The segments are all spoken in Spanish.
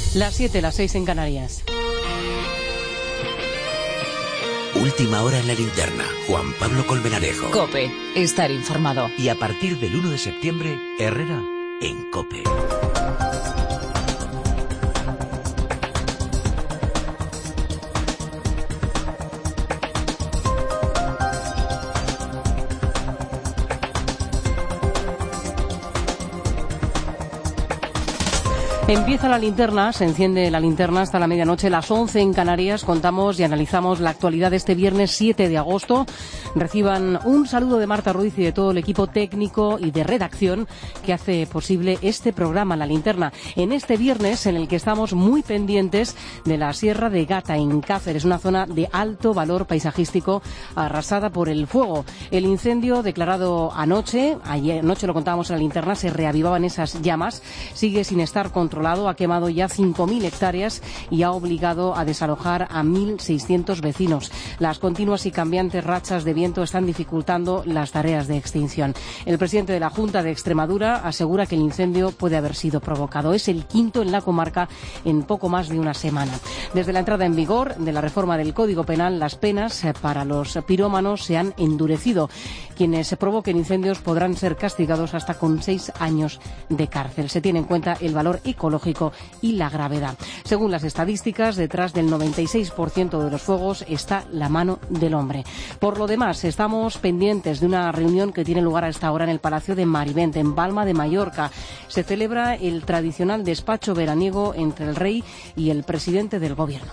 Las 7, las 6 en Canarias. Última hora en la linterna. Juan Pablo Colmenarejo. COPE. Estar informado. Y a partir del 1 de septiembre, Herrera en COPE. Empieza la linterna, se enciende la linterna hasta la medianoche, las 11 en Canarias. Contamos y analizamos la actualidad de este viernes 7 de agosto. Reciban un saludo de Marta Ruiz y de todo el equipo técnico y de redacción que hace posible este programa, La Linterna, en este viernes en el que estamos muy pendientes de la Sierra de Gata, en Cáceres, una zona de alto valor paisajístico arrasada por el fuego. El incendio declarado ayer noche lo contábamos en La Linterna, se reavivaban esas llamas, sigue sin estar controlado, ha quemado ya 5.000 hectáreas y ha obligado a desalojar a 1.600 vecinos. Las continuas y cambiantes rachas de viento están dificultando las tareas de extinción. El presidente de la Junta de Extremadura asegura que el incendio puede haber sido provocado. Es el quinto en la comarca en poco más de una semana. Desde la entrada en vigor de la reforma del Código Penal, las penas para los pirómanos se han endurecido. Quienes provoquen incendios podrán ser castigados hasta con 6 años de cárcel. Se tiene en cuenta el valor ecológico y la gravedad. Según las estadísticas, detrás del 96% de los fuegos está la mano del hombre. Por lo demás, estamos pendientes de una reunión que tiene lugar a esta hora en el Palacio de Marivent, en Palma de Mallorca. Se celebra el tradicional despacho veraniego entre el rey y el presidente del gobierno.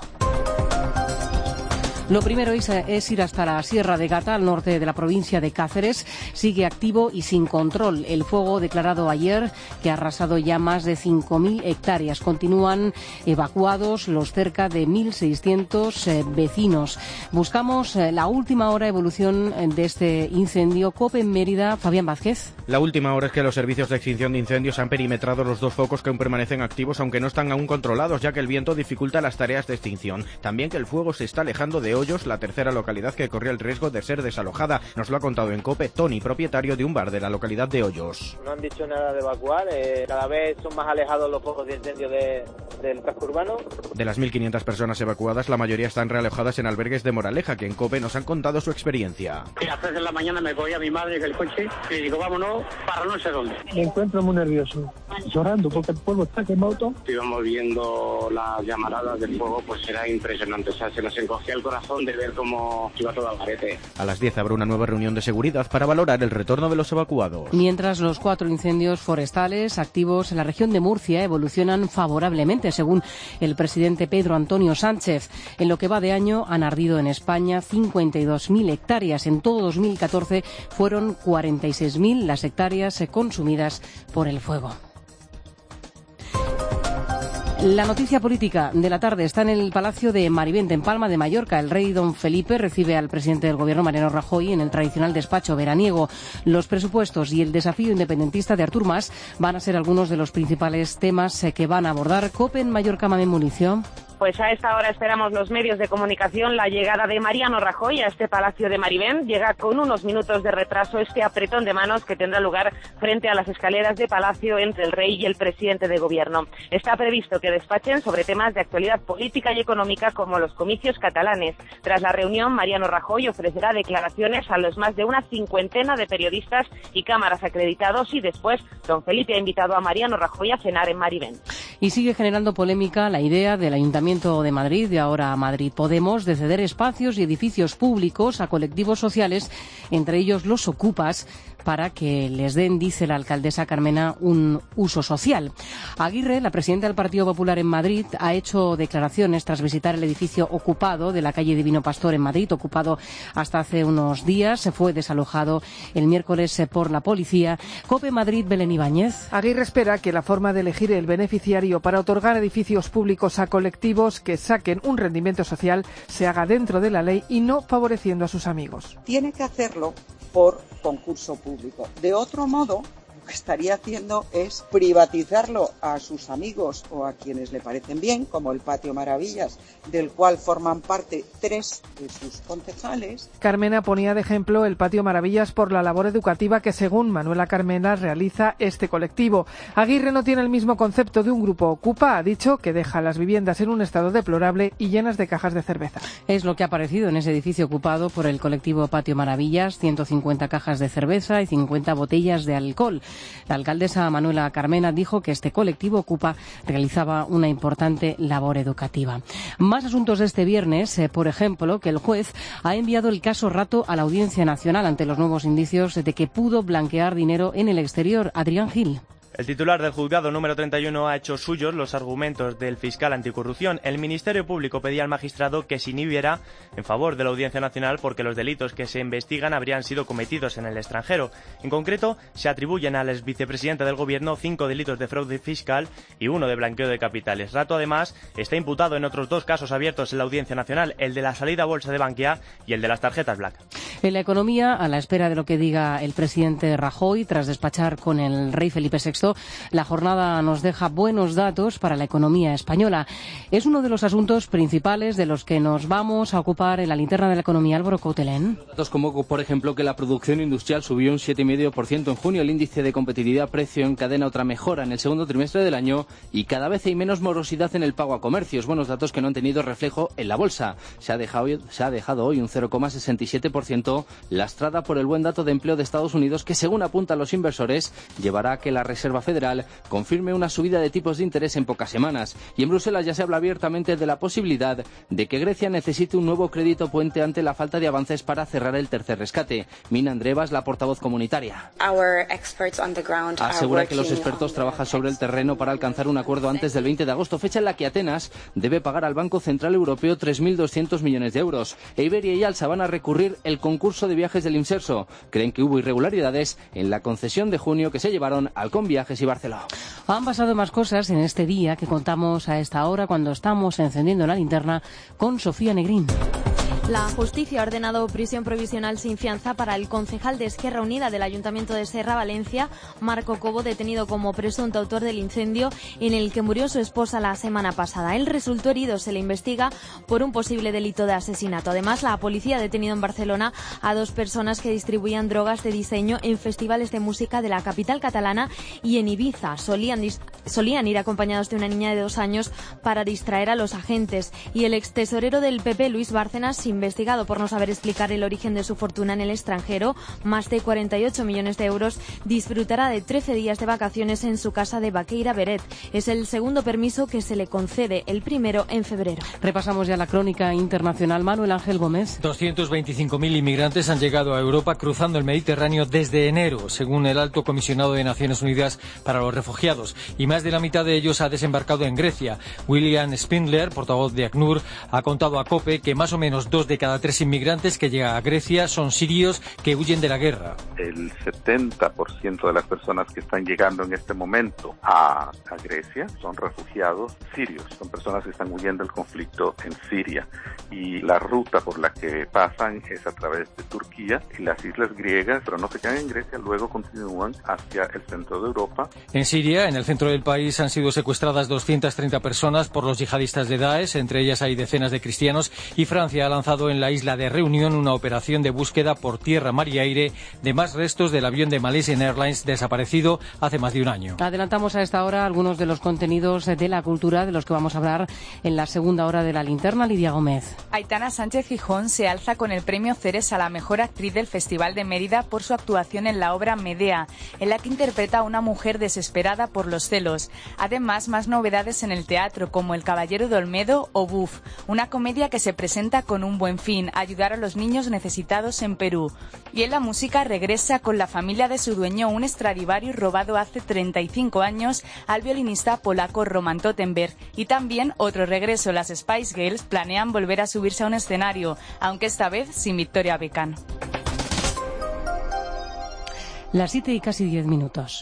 Lo primero es ir hasta la Sierra de Gata, al norte de la provincia de Cáceres. Sigue activo y sin control el fuego declarado ayer, que ha arrasado ya más de 5.000 hectáreas. Continúan evacuados los cerca de 1.600 vecinos. Buscamos la última hora evolución de este incendio. COPE en Mérida, Fabián Vázquez. La última hora es que los servicios de extinción de incendios han perimetrado los 2 focos que aún permanecen activos, aunque no están aún controlados, ya que el viento dificulta las tareas de extinción. También que el fuego se está alejando de Hoyos, la tercera localidad que corría el riesgo de ser desalojada. Nos lo ha contado en COPE Tony, propietario de un bar de la localidad de Hoyos. No han dicho nada de evacuar, cada vez son más alejados los focos de incendio del casco urbano. De las 1.500 personas evacuadas, la mayoría están realojadas en albergues de Moraleja, que en COPE nos han contado su experiencia. A las 3 de la mañana me cogí a mi madre en el coche y digo, vámonos para no sé dónde. Me encuentro muy nervioso, llorando porque el pueblo está quemado todo. Íbamos viendo las llamaradas del fuego, pues era impresionante, o sea, se nos encogía el corazón de ver cómo iba todo al garete. A las 10 habrá una nueva reunión de seguridad para valorar el retorno de los evacuados. Mientras los 4 incendios forestales activos en la región de Murcia evolucionan favorablemente, según el presidente Pedro Antonio Sánchez. En lo que va de año han ardido en España 52.000 hectáreas. En todo 2014 fueron 46.000 las hectáreas consumidas por el fuego. La noticia política de la tarde está en el Palacio de Marivent, en Palma de Mallorca. El rey don Felipe recibe al presidente del gobierno, Mariano Rajoy, en el tradicional despacho veraniego. Los presupuestos y el desafío independentista de Artur Mas van a ser algunos de los principales temas que van a abordar. COPE en Mallorca, Mamen Municio. Pues a esta hora esperamos los medios de comunicación la llegada de Mariano Rajoy a este Palacio de Marivent. Llega con unos minutos de retraso este apretón de manos que tendrá lugar frente a las escaleras de Palacio entre el rey y el presidente de gobierno. Está previsto que despachen sobre temas de actualidad política y económica como los comicios catalanes. Tras la reunión, Mariano Rajoy ofrecerá declaraciones a los más de una 50 de periodistas y cámaras acreditados y después don Felipe ha invitado a Mariano Rajoy a cenar en Marivent. Y sigue generando polémica la idea del Ayuntamiento de Madrid y ahora Madrid Podemos de ceder espacios y edificios públicos a colectivos sociales, entre ellos los ocupas, para que les den, dice la alcaldesa Carmena, un uso social. Aguirre, la presidenta del Partido Popular en Madrid, ha hecho declaraciones tras visitar el edificio ocupado de la calle Divino Pastor en Madrid, ocupado hasta hace unos días. Se fue desalojado el miércoles por la policía. COPE Madrid, Belén Ibáñez. Aguirre espera que la forma de elegir el beneficiario para otorgar edificios públicos a colectivos que saquen un rendimiento social se haga dentro de la ley y no favoreciendo a sus amigos. Tiene que hacerlo por concurso público. De otro modo, que estaría haciendo es privatizarlo a sus amigos o a quienes le parecen bien, como el Patio Maravillas, del cual forman parte 3 de sus concejales. Carmena ponía de ejemplo el Patio Maravillas por la labor educativa que, según Manuela Carmena, realiza este colectivo. Aguirre no tiene el mismo concepto de un grupo Ocupa. Ha dicho que deja las viviendas en un estado deplorable y llenas de cajas de cerveza. Es lo que ha aparecido en ese edificio ocupado por el colectivo Patio Maravillas: 150 cajas de cerveza y 50 botellas de alcohol. La alcaldesa Manuela Carmena dijo que este colectivo Ocupa realizaba una importante labor educativa. Más asuntos de este viernes, por ejemplo, que el juez ha enviado el caso Rato a la Audiencia Nacional ante los nuevos indicios de que pudo blanquear dinero en el exterior. Adrián Gil. El titular del juzgado número 31 ha hecho suyos los argumentos del fiscal anticorrupción. El Ministerio Público pedía al magistrado que se inhibiera en favor de la Audiencia Nacional porque los delitos que se investigan habrían sido cometidos en el extranjero. En concreto, se atribuyen al exvicepresidente del Gobierno 5 delitos de fraude fiscal y 1 de blanqueo de capitales. Rato, además, está imputado en otros 2 casos abiertos en la Audiencia Nacional, el de la salida a bolsa de Bankia y el de las tarjetas Black. En la economía, a la espera de lo que diga el presidente Rajoy, tras despachar con el rey Felipe VI, la jornada nos deja buenos datos para la economía española. Es uno de los asuntos principales de los que nos vamos a ocupar en la linterna de la economía. Álvaro Coutelén. Datos como, por ejemplo, que la producción industrial subió un 7,5% en junio. El índice de competitividad precio encadena otra mejora en el segundo trimestre del año y cada vez hay menos morosidad en el pago a comercios. Buenos datos que no han tenido reflejo en la bolsa. Se ha dejado hoy un 0,67%, lastrada por el buen dato de empleo de Estados Unidos, que, según apuntan los inversores, llevará a que la Reserva Federal confirme una subida de tipos de interés en pocas semanas. Y en Bruselas ya se habla abiertamente de la posibilidad de que Grecia necesite un nuevo crédito puente ante la falta de avances para cerrar el tercer rescate. Mina Andreevas, la portavoz comunitaria, asegura que los expertos trabajan sobre el terreno para alcanzar un acuerdo antes del 20 de agosto, fecha en la que Atenas debe pagar al Banco Central Europeo 3.200 millones de euros. Iberia y Alsa van a recurrir el concurso de viajes del Imserso. Creen que hubo irregularidades en la concesión de junio que se llevaron Halcón Viajes y Barcelona. Han pasado más cosas en este día que contamos a esta hora cuando estamos encendiendo la linterna con Sofía Negrín. La justicia ha ordenado prisión provisional sin fianza para el concejal de Esquerra Unida del Ayuntamiento de Serra, Valencia, Marco Cobo, detenido como presunto autor del incendio en el que murió su esposa la semana pasada. Él resultó herido, se le investiga por un posible delito de asesinato. Además, la policía ha detenido en Barcelona a 2 personas que distribuían drogas de diseño en festivales de música de la capital catalana y en Ibiza. Solían ir acompañados de una niña de 2 años para distraer a los agentes. Y el extesorero del PP, Luis Bárcenas, investigado por no saber explicar el origen de su fortuna en el extranjero, más de 48 millones de euros, disfrutará de 13 días de vacaciones en su casa de Baqueira Beret. Es el segundo permiso que se le concede, el primero en febrero. Repasamos ya la crónica internacional. Manuel Ángel Gómez. 225.000 inmigrantes han llegado a Europa cruzando el Mediterráneo desde enero, según el Alto Comisionado de Naciones Unidas para los Refugiados, y más de la mitad de ellos ha desembarcado en Grecia. William Spindler, portavoz de ACNUR, ha contado a COPE que más o menos 2 de cada 3 inmigrantes que llegan a Grecia son sirios que huyen de la guerra. El 70% de las personas que están llegando en este momento a Grecia son refugiados sirios, son personas que están huyendo del conflicto en Siria, y la ruta por la que pasan es a través de Turquía y las islas griegas, pero no se quedan en Grecia, luego continúan hacia el centro de Europa. En Siria, en el centro del país, han sido secuestradas 230 personas por los yihadistas de Daesh, entre ellas hay decenas de cristianos, y Francia ha lanzado en la isla de Reunión una operación de búsqueda por tierra, mar y aire de más restos del avión de Malaysian Airlines desaparecido hace más de un año. Adelantamos a esta hora algunos de los contenidos de la cultura de los que vamos a hablar en la segunda hora de la linterna. Lidia Gómez. Aitana Sánchez Gijón se alza con el premio Ceres a la mejor actriz del Festival de Mérida por su actuación en la obra Medea, en la que interpreta a una mujer desesperada por los celos. Además, más novedades en el teatro, como El Caballero de Olmedo o Buf, una comedia que se presenta con un buen fin, ayudar a los niños necesitados en Perú. Y en la música regresa con la familia de su dueño un Stradivarius robado hace 35 años al violinista polaco Roman Tottenberg. Y también otro regreso, las Spice Girls planean volver a subirse a un escenario, aunque esta vez sin Victoria Beckham. Las 7 y casi 10 minutos.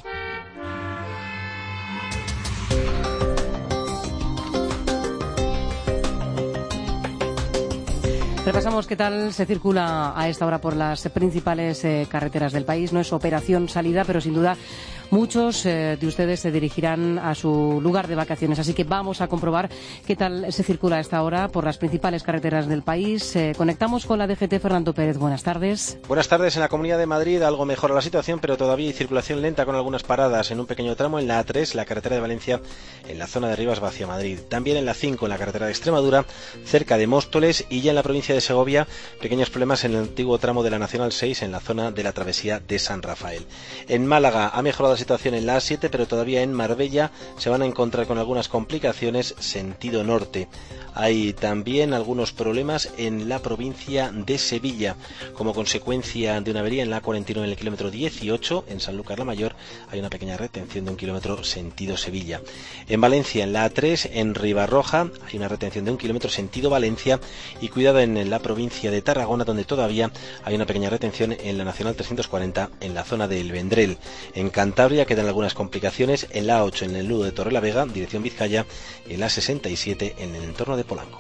Repasamos qué tal se circula a esta hora por las principales carreteras del país. No es operación salida, pero sin duda Muchos de ustedes se dirigirán a su lugar de vacaciones, así que vamos a comprobar qué tal se circula a esta hora por las principales carreteras del país. Conectamos con la DGT. Fernando Pérez, buenas tardes. Buenas tardes. En la Comunidad de Madrid algo mejora la situación, pero todavía hay circulación lenta con algunas paradas en un pequeño tramo en la A3, la carretera de Valencia, en la zona de Rivas hacia Madrid. También en la 5, en la carretera de Extremadura, cerca de Móstoles, y ya en la provincia de Segovia, pequeños problemas en el antiguo tramo de la Nacional 6, en la zona de la travesía de San Rafael. En Málaga ha mejorado la situación en la A7, pero todavía en Marbella se van a encontrar con algunas complicaciones sentido norte. Hay también algunos problemas en la provincia de Sevilla. Como consecuencia de una avería en la A49 en el kilómetro 18, en Sanlúcar la Mayor, hay una pequeña retención de 1 kilómetro sentido Sevilla. En Valencia, en la A3, en Ribarroja, hay una retención de 1 kilómetro sentido Valencia. Y cuidado en la provincia de Tarragona, donde todavía hay una pequeña retención en la Nacional 340, en la zona de El Vendrell. En Cantabria quedan algunas complicaciones en la A8, en el nudo de Torrelavega, dirección Vizcaya, y en la 67, en el entorno de Polanco.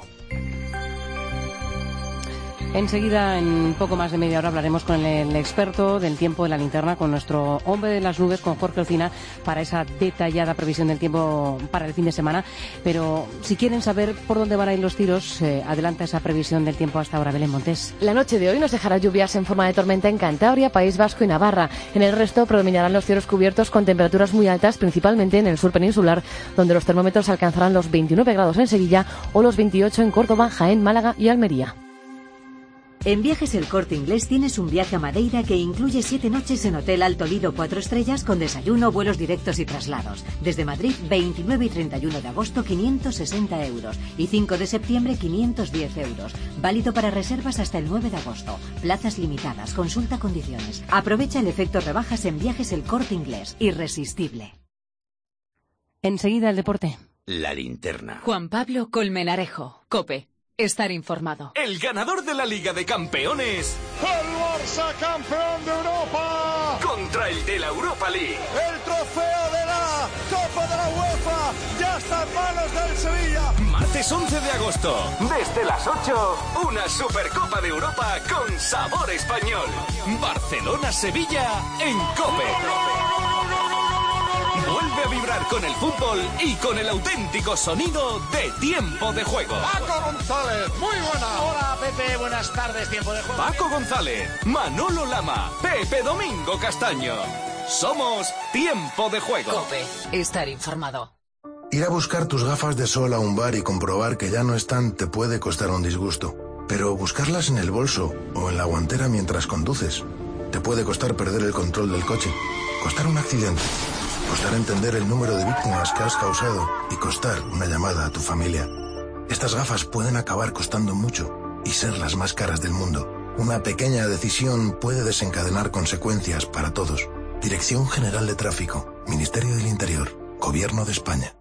Enseguida, en poco más de media hora, hablaremos con el experto del tiempo de la linterna, con nuestro hombre de las nubes, con Jorge Ocina, para esa detallada previsión del tiempo para el fin de semana. Pero si quieren saber por dónde van a ir los tiros, adelanta esa previsión del tiempo hasta ahora. Belén Montes. La noche de hoy nos dejará lluvias en forma de tormenta en Cantabria, País Vasco y Navarra. En el resto predominarán los cielos cubiertos con temperaturas muy altas, principalmente en el sur peninsular, donde los termómetros alcanzarán los 29 grados en Sevilla o los 28 en Córdoba, Jaén, Málaga y Almería. En Viajes El Corte Inglés tienes un viaje a Madeira que incluye 7 noches en Hotel Alto Lido 4 estrellas con desayuno, vuelos directos y traslados. Desde Madrid, 29 y 31 de agosto, 560 euros. Y 5 de septiembre, 510 euros. Válido para reservas hasta el 9 de agosto. Plazas limitadas. Consulta condiciones. Aprovecha el efecto rebajas en Viajes El Corte Inglés. Irresistible. Enseguida el deporte. La linterna. Juan Pablo Colmenarejo, COPE. Estar informado. El ganador de la Liga de Campeones. El Barça, campeón de Europa. Contra el de la Europa League. El trofeo de la Copa de la UEFA ya está en manos del Sevilla. Martes 11 de agosto. Desde las 8, una Supercopa de Europa con sabor español. Barcelona-Sevilla en COPE. Vuelve a vibrar con el fútbol y con el auténtico sonido de Tiempo de Juego. Paco González, muy buena. Hola Pepe, buenas tardes, Tiempo de Juego. Paco González, Manolo Lama, Pepe Domingo Castaño. Somos Tiempo de Juego. COPE, estar informado. Ir a buscar tus gafas de sol a un bar y comprobar que ya no están te puede costar un disgusto. Pero buscarlas en el bolso o en la guantera mientras conduces te puede costar perder el control del coche, costar un accidente, costar entender el número de víctimas que has causado y costar una llamada a tu familia. Estas gafas pueden acabar costando mucho y ser las más caras del mundo. Una pequeña decisión puede desencadenar consecuencias para todos. Dirección General de Tráfico, Ministerio del Interior, Gobierno de España.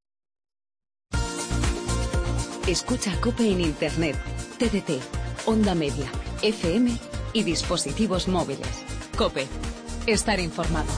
Escucha COPE en Internet, TDT, Onda Media, FM y dispositivos móviles. COPE, estar informado.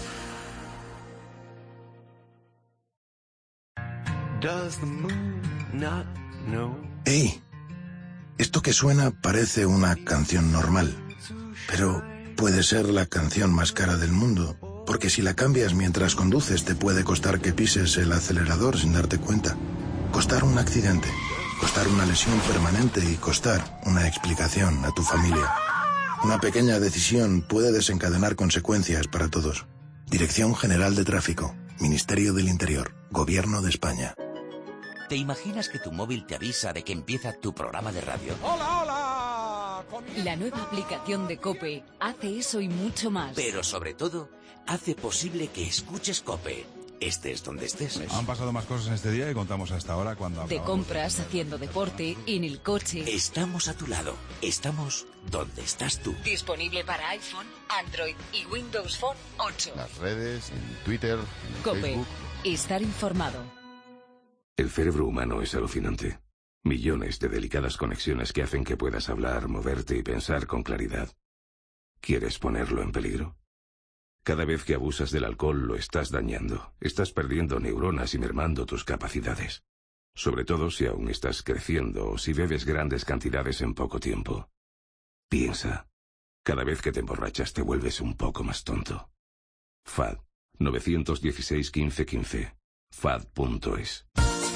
¡Ey! Esto que suena parece una canción normal, pero puede ser la canción más cara del mundo, porque si la cambias mientras conduces te puede costar que pises el acelerador sin darte cuenta, costar un accidente, costar una lesión permanente y costar una explicación a tu familia. Una pequeña decisión puede desencadenar consecuencias para todos. Dirección General de Tráfico, Ministerio del Interior, Gobierno de España. ¿Te imaginas que tu móvil te avisa de que empieza tu programa de radio? ¡Hola, hola! La nueva aplicación de COPE hace eso y mucho más. Pero sobre todo, hace posible que escuches COPE. Estés donde estés. Han pasado más cosas en este día y contamos hasta ahora cuando de compras, haciendo deporte, en el coche. Estamos a tu lado. Estamos donde estás tú. Disponible para iPhone, Android y Windows Phone 8. Las redes, en Twitter, en COPE. Facebook. Estar informado. El cerebro humano es alucinante. Millones de delicadas conexiones que hacen que puedas hablar, moverte y pensar con claridad. ¿Quieres ponerlo en peligro? Cada vez que abusas del alcohol lo estás dañando. Estás perdiendo neuronas y mermando tus capacidades. Sobre todo si aún estás creciendo o si bebes grandes cantidades en poco tiempo. Piensa. Cada vez que te emborrachas te vuelves un poco más tonto. FAD 916 15 15. FAD.es.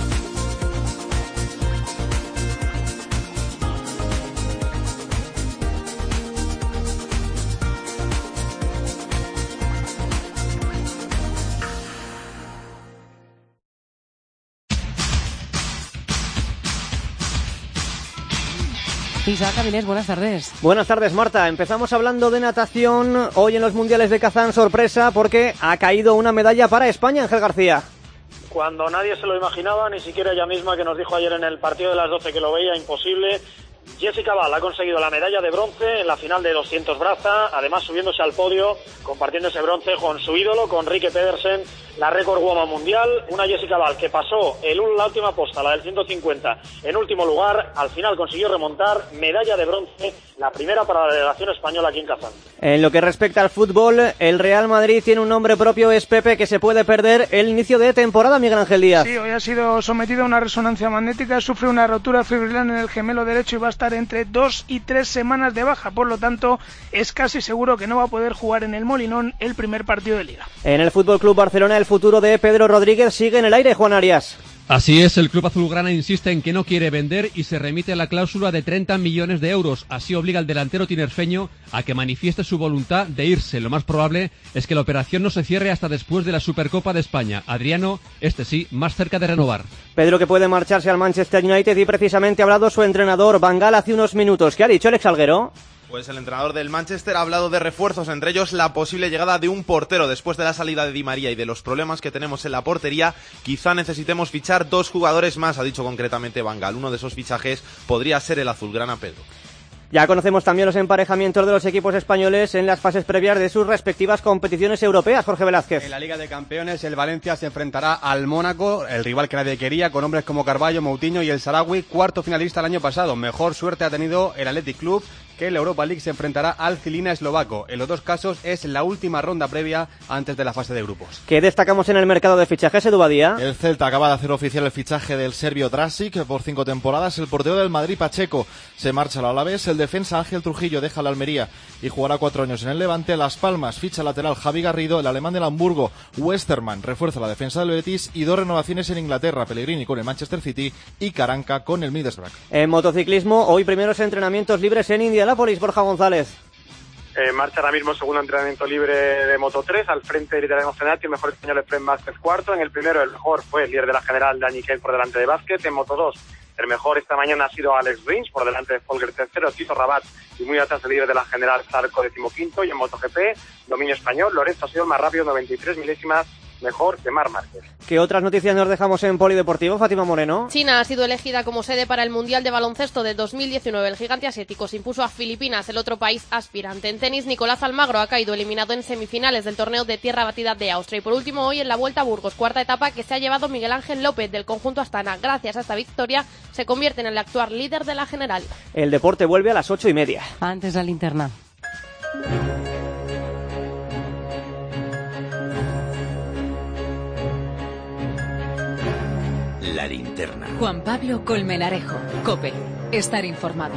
Isaac Avilés, buenas tardes. Buenas tardes, Marta. Empezamos hablando de natación. Hoy en los Mundiales de Kazán, sorpresa, porque ha caído una medalla para España, Ángel García. Cuando nadie se lo imaginaba, ni siquiera ella misma, que nos dijo ayer en el partido de las 12 que lo veía imposible, Jessica Ball ha conseguido la medalla de bronce en la final de 200 braza, además subiéndose al podio, compartiendo ese bronce con su ídolo, con Rikke Pedersen, la récord woman mundial. Una Jessica Ball que pasó la última posta, la del 150, en último lugar. Al final consiguió remontar, medalla de bronce, la primera para la delegación española aquí en Kazán. En lo que respecta al fútbol, el Real Madrid tiene un nombre propio, es Pepe, que se puede perder el inicio de temporada, Miguel Ángel Díaz. Sí, hoy ha sido sometido a una resonancia magnética, sufre una rotura fibrilar en el gemelo derecho y va a estar entre 2 y 3 semanas de baja. Por lo tanto, es casi seguro que no va a poder jugar en el Molinón el primer partido de Liga. En el FC Barcelona, el futuro de Pedro Rodríguez sigue en el aire, Juan Arias. Así es, el club azulgrana insiste en que no quiere vender y se remite a la cláusula de 30 millones de euros. Así obliga al delantero tinerfeño a que manifieste su voluntad de irse. Lo más probable es que la operación no se cierre hasta después de la Supercopa de España. Adriano, sí, más cerca de renovar. Pedro, que puede marcharse al Manchester United, y precisamente ha hablado su entrenador, Van Gaal, hace unos minutos. ¿Qué ha dicho Alex Salguero? Pues el entrenador del Manchester ha hablado de refuerzos, entre ellos la posible llegada de un portero. Después de la salida de Di María y de los problemas que tenemos en la portería, quizá necesitemos fichar 2 jugadores más, ha dicho concretamente Van Gaal. Uno de esos fichajes podría ser el azulgrana, Pedro. Ya conocemos también los emparejamientos de los equipos españoles en las fases previas de sus respectivas competiciones europeas. Jorge Velázquez. En la Liga de Campeones, el Valencia se enfrentará al Mónaco, el rival que nadie quería, con hombres como Carballo, Moutinho y el Sarawi, cuarto finalista el año pasado. Mejor suerte ha tenido el Athletic Club, que en la Europa League se enfrentará al Cilina eslovaco. En los dos casos es la última ronda previa antes de la fase de grupos. ¿Qué destacamos en el mercado de fichajes, Edu Badía? El Celta acaba de hacer oficial el fichaje del serbio Drasic por 5 temporadas. El portero del Madrid, Pacheco, se marcha al Alavés. El defensa Ángel Trujillo deja la Almería y jugará 4 años en el Levante. Las Palmas ficha lateral Javi Garrido. El alemán del Hamburgo, Westermann, refuerza la defensa del Betis. Y 2 renovaciones en Inglaterra, Pellegrini con el Manchester City y Caranca con el Middlesbrough. En motociclismo, hoy primeros entrenamientos libres en Indianápolis. Borja González. Marcha ahora mismo el segundo entrenamiento libre de Moto 3, al frente de liderazgo general, el mejor español es Fred Vázquez cuarto. En el primero el mejor fue el líder de la general, Dani Kane, por delante de Vázquez. En Moto 2 el mejor esta mañana ha sido Alex Rins, por delante de Folger tercero, Tito Rabat y muy atrás el líder de la general, Zarco decimoquinto. Y en MotoGP, dominio español, Lorenzo ha sido el más rápido, 93 milésimas mejor que Marc Márquez. ¿Qué otras noticias nos dejamos en Polideportivo, Fátima Moreno? China ha sido elegida como sede para el Mundial de Baloncesto de 2019. El gigante asiático se impuso a Filipinas, el otro país aspirante. En tenis, Nicolás Almagro ha caído eliminado en semifinales del torneo de tierra batida de Austria. Y por último, hoy en la Vuelta a Burgos, cuarta etapa que se ha llevado Miguel Ángel López del conjunto Astana. Gracias a esta victoria se convierte en el actual líder de la general. El deporte vuelve a las 8:30. Antes la linterna. La linterna. Juan Pablo Colmenarejo, COPE. Estar informado.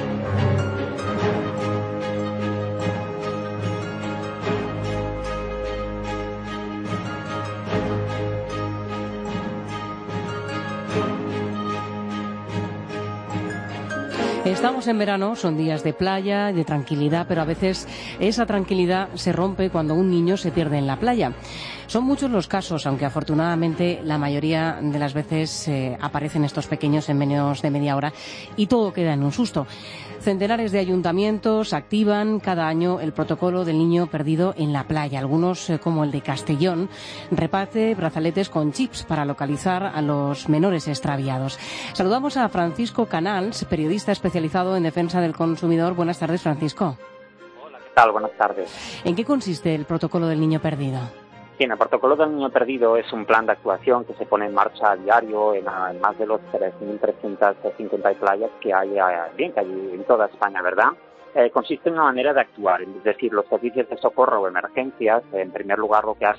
Estamos en verano, son días de playa, de tranquilidad, pero a veces esa tranquilidad se rompe cuando un niño se pierde en la playa. Son muchos los casos, aunque afortunadamente la mayoría de las veces aparecen estos pequeños en menos de media hora y todo queda en un susto. Centenares de ayuntamientos activan cada año el protocolo del niño perdido en la playa. Algunos, como el de Castellón, reparte brazaletes con chips para localizar a los menores extraviados. Saludamos a Francisco Canals, periodista especializado en defensa del consumidor. Buenas tardes, Francisco. Hola, ¿qué tal? Buenas tardes. ¿En qué consiste el protocolo del niño perdido? Bien, el protocolo del niño perdido es un plan de actuación que se pone en marcha a diario en más de los 3.350 playas que hay en toda España, ¿verdad? Consiste en una manera de actuar, es decir, los servicios de socorro o emergencias, en primer lugar, lo que hacen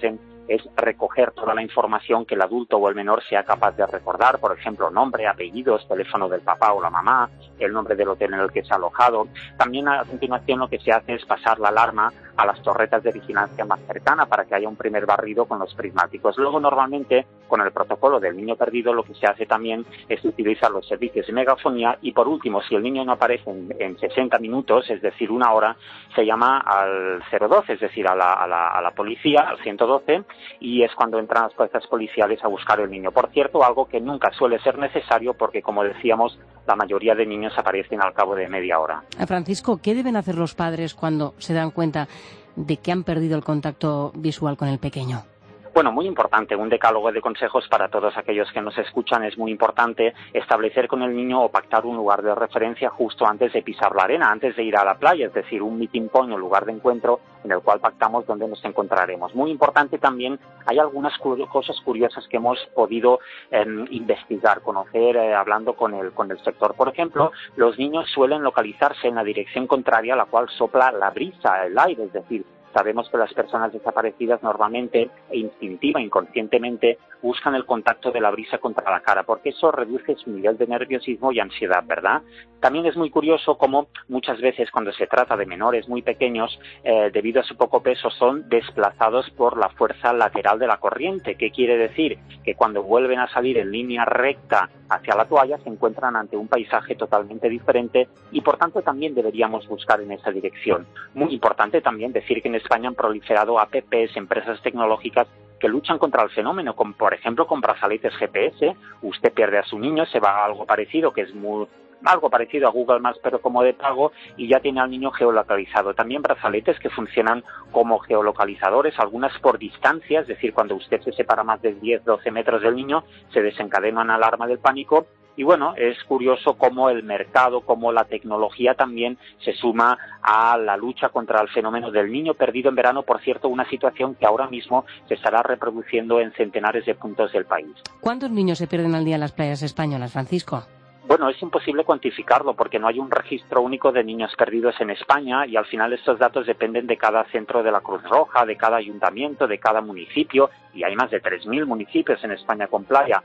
es recoger toda la información que el adulto o el menor sea capaz de recordar, por ejemplo, nombre, apellidos, teléfono del papá o la mamá, el nombre del hotel en el que se ha alojado. También a continuación lo que se hace es pasar la alarma a las torretas de vigilancia más cercana para que haya un primer barrido con los prismáticos. Luego, normalmente, con el protocolo del niño perdido, lo que se hace también es utilizar los servicios de megafonía y, por último, si el niño no aparece en 60 minutos, es decir, una hora, se llama al 012, es decir, a la policía, al 112, y es cuando entran las fuerzas policiales a buscar el niño. Por cierto, algo que nunca suele ser necesario porque, como decíamos, la mayoría de niños aparecen al cabo de media hora. Francisco, ¿qué deben hacer los padres cuando se dan cuenta de que han perdido el contacto visual con el pequeño? Bueno, muy importante, un decálogo de consejos para todos aquellos que nos escuchan. Es muy importante establecer con el niño o pactar un lugar de referencia justo antes de pisar la arena, antes de ir a la playa, es decir, un meeting point o lugar de encuentro en el cual pactamos dónde nos encontraremos. Muy importante también, hay algunas cosas curiosas que hemos podido investigar, conocer, hablando con el sector. Por ejemplo, los niños suelen localizarse en la dirección contraria a la cual sopla la brisa, el aire, es decir, sabemos que las personas desaparecidas normalmente e instintiva, inconscientemente, buscan el contacto de la brisa contra la cara, porque eso reduce su nivel de nerviosismo y ansiedad, ¿verdad? También es muy curioso cómo muchas veces cuando se trata de menores muy pequeños, debido a su poco peso, son desplazados por la fuerza lateral de la corriente. ¿Qué quiere decir? Que cuando vuelven a salir en línea recta hacia la toalla se encuentran ante un paisaje totalmente diferente y por tanto también deberíamos buscar en esa dirección. Muy importante también decir que en España han proliferado apps, empresas tecnológicas que luchan contra el fenómeno, como por ejemplo con brazaletes GPS. Usted pierde a su niño, se va a algo parecido, que es algo parecido a Google Maps, pero como de pago, y ya tiene al niño geolocalizado. También brazaletes que funcionan como geolocalizadores, algunas por distancia, es decir, cuando usted se separa más de 10-12 metros del niño, se desencadena una alarma del pánico. Y bueno, es curioso cómo el mercado, cómo la tecnología también se suma a la lucha contra el fenómeno del niño perdido en verano, por cierto, una situación que ahora mismo se estará reproduciendo en centenares de puntos del país. ¿Cuántos niños se pierden al día en las playas españolas, Francisco? Bueno, es imposible cuantificarlo porque no hay un registro único de niños perdidos en España y al final estos datos dependen de cada centro de la Cruz Roja, de cada ayuntamiento, de cada municipio, y hay más de 3.000 municipios en España con playa.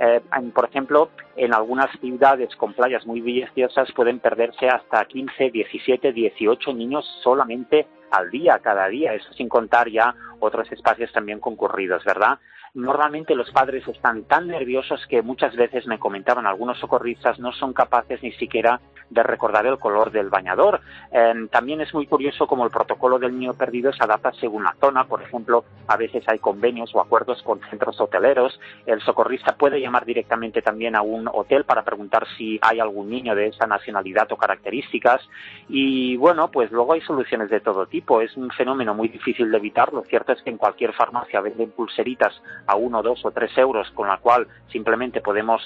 Por ejemplo, en algunas ciudades con playas muy belleciosas pueden perderse hasta 15, 17, 18 niños solamente al día, cada día, eso sin contar ya otros espacios también concurridos, ¿verdad? Normalmente los padres están tan nerviosos que muchas veces, me comentaban algunos socorristas, no son capaces ni siquiera de recordar el color del bañador. También es muy curioso cómo el protocolo del niño perdido se adapta según la zona. Por ejemplo, a veces hay convenios o acuerdos con centros hoteleros. El socorrista puede llamar directamente también a un hotel para preguntar si hay algún niño de esa nacionalidad o características. Y bueno, pues luego hay soluciones de todo tipo. Es un fenómeno muy difícil de evitar. Lo cierto es que en cualquier farmacia venden pulseritas a 1, 2 o 3 euros, con la cual simplemente podemos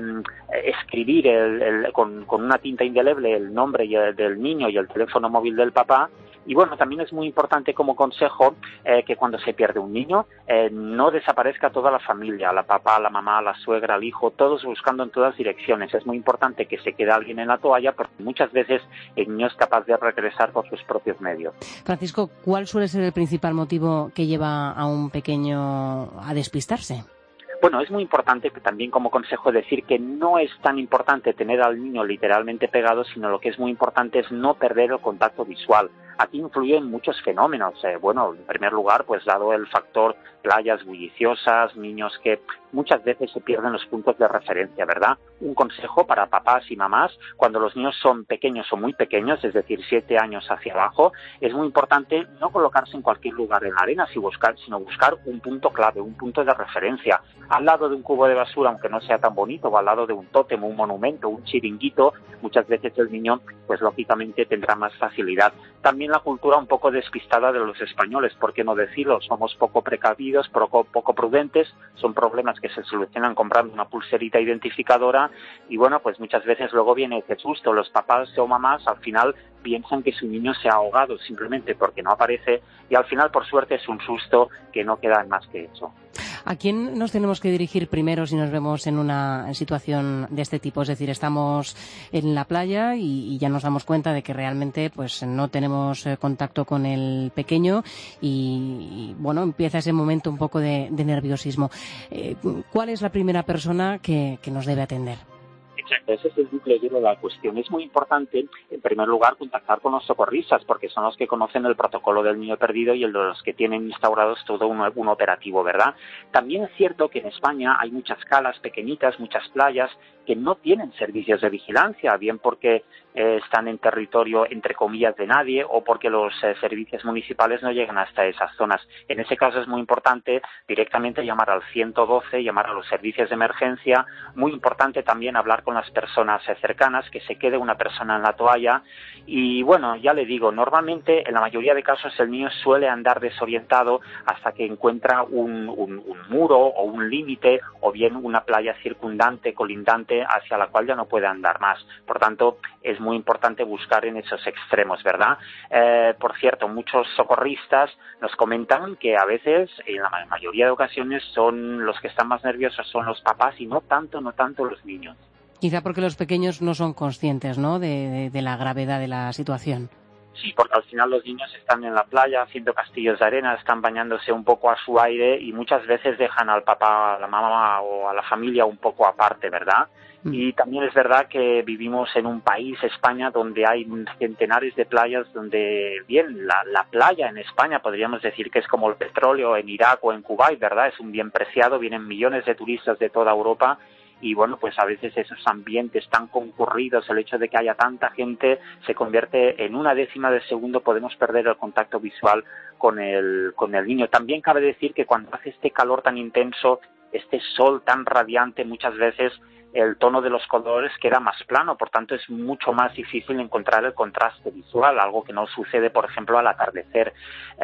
escribir con una tinta indeleble el nombre del niño y el teléfono móvil del papá. Y bueno, también es muy importante como consejo que cuando se pierde un niño no desaparezca toda la familia, la papá, la mamá, la suegra, el hijo, todos buscando en todas direcciones. Es muy importante que se quede alguien en la toalla porque muchas veces el niño es capaz de regresar por sus propios medios. Francisco, ¿cuál suele ser el principal motivo que lleva a un pequeño a despistarse? Bueno, es muy importante también como consejo decir que no es tan importante tener al niño literalmente pegado, sino lo que es muy importante es no perder el contacto visual. Aquí influyen muchos fenómenos. Bueno, en primer lugar, pues dado el factor playas bulliciosas, niños que muchas veces se pierden los puntos de referencia, ¿verdad? Un consejo para papás y mamás, cuando los niños son pequeños o muy pequeños, es decir, 7 años hacia abajo, es muy importante no colocarse en cualquier lugar en la arena, sino buscar un punto clave, un punto de referencia, al lado de un cubo de basura, aunque no sea tan bonito, o al lado de un tótem, un monumento, un chiringuito. Muchas veces el niño, pues lógicamente tendrá más facilidad. También la cultura un poco despistada de los españoles, ¿por qué no decirlo? Somos poco precavidos, poco prudentes, son problemas que se solucionan comprando una pulserita identificadora y bueno, pues muchas veces luego viene ese susto. Los papás o mamás al final piensan que su niño se ha ahogado simplemente porque no aparece y al final por suerte es un susto que no queda en más que eso. ¿A quién nos tenemos que dirigir primero si nos vemos en una situación de este tipo? Es decir, estamos en la playa y ya nos damos cuenta de que realmente pues no tenemos contacto con el pequeño y bueno, empieza ese momento un poco de nerviosismo. ¿Cuál es la primera persona que nos debe atender? Exacto, ese es el núcleo duro de la cuestión. Es muy importante, en primer lugar, contactar con los socorristas, porque son los que conocen el protocolo del niño perdido y los que tienen instaurados todo un operativo, ¿verdad? También es cierto que en España hay muchas calas pequeñitas, muchas playas, que no tienen servicios de vigilancia, bien porque están en territorio, entre comillas, de nadie, o porque los servicios municipales no llegan hasta esas zonas. En ese caso es muy importante directamente llamar al 112, llamar a los servicios de emergencia. Muy importante también hablar con las personas cercanas, que se quede una persona en la toalla. Y bueno, ya le digo, normalmente en la mayoría de casos el niño suele andar desorientado hasta que encuentra un muro o un límite, o bien una playa circundante, colindante, hacia la cual ya no puede andar más. Por tanto, es muy importante buscar en esos extremos, ¿verdad? Por cierto, muchos socorristas nos comentan que a veces, en la mayoría de ocasiones, son los que están más nerviosos son los papás y no tanto los niños. Quizá porque los pequeños no son conscientes, ¿no?, de la gravedad de la situación. Sí, porque al final los niños están en la playa haciendo castillos de arena, están bañándose un poco a su aire y muchas veces dejan al papá, a la mamá o a la familia un poco aparte, ¿verdad? Y también es verdad que vivimos en un país, España, donde hay centenares de playas, donde, bien, la playa en España podríamos decir que es como el petróleo en Irak o en Kuwait, ¿verdad? Es un bien preciado, vienen millones de turistas de toda Europa. Y bueno, pues a veces esos ambientes tan concurridos, el hecho de que haya tanta gente, se convierte en una décima de segundo, podemos perder el contacto visual con el niño. También cabe decir que cuando hace este calor tan intenso, este sol tan radiante, muchas veces el tono de los colores queda más plano, por tanto es mucho más difícil encontrar el contraste visual, algo que no sucede, por ejemplo, al atardecer.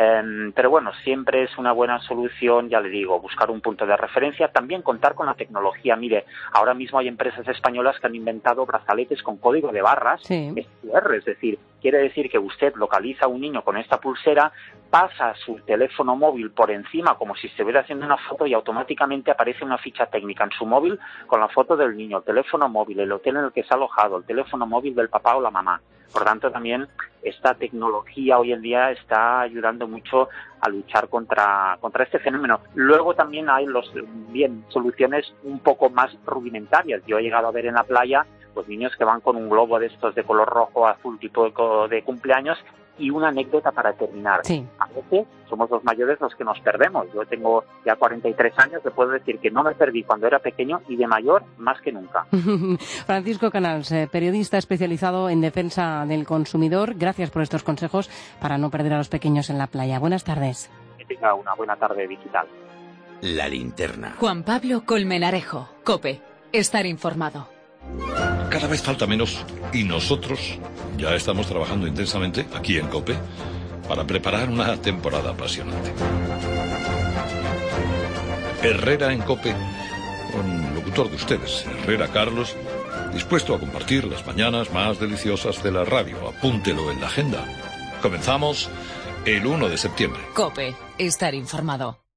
Pero bueno, siempre es una buena solución, ya le digo, buscar un punto de referencia, también contar con la tecnología. Mire, ahora mismo hay empresas españolas que han inventado brazaletes con código de barras, QR, es decir, quiere decir que usted localiza a un niño con esta pulsera, pasa su teléfono móvil por encima como si estuviera haciendo una foto y automáticamente aparece una ficha técnica en su móvil con la foto del niño, el teléfono móvil, el hotel en el que se ha alojado, el teléfono móvil del papá o la mamá. Por tanto, también esta tecnología hoy en día está ayudando mucho a luchar contra este fenómeno. Luego también hay soluciones un poco más rudimentarias. Yo he llegado a ver en la playa pues niños que van con un globo de estos de color rojo o azul tipo de cumpleaños. Y una anécdota para terminar. Sí. A veces somos los mayores los que nos perdemos. Yo tengo ya 43 años, te puedo decir que no me perdí cuando era pequeño y de mayor más que nunca. Francisco Canals, periodista especializado en defensa del consumidor. Gracias por estos consejos para no perder a los pequeños en la playa. Buenas tardes. Que tenga una buena tarde digital. La linterna. Juan Pablo Colmenarejo, COPE. Estar informado. Cada vez falta menos y nosotros ya estamos trabajando intensamente aquí en COPE para preparar una temporada apasionante. Herrera en COPE, con locutor de ustedes, Herrera Carlos, dispuesto a compartir las mañanas más deliciosas de la radio. Apúntelo en la agenda. Comenzamos el 1 de septiembre. COPE, estar informado.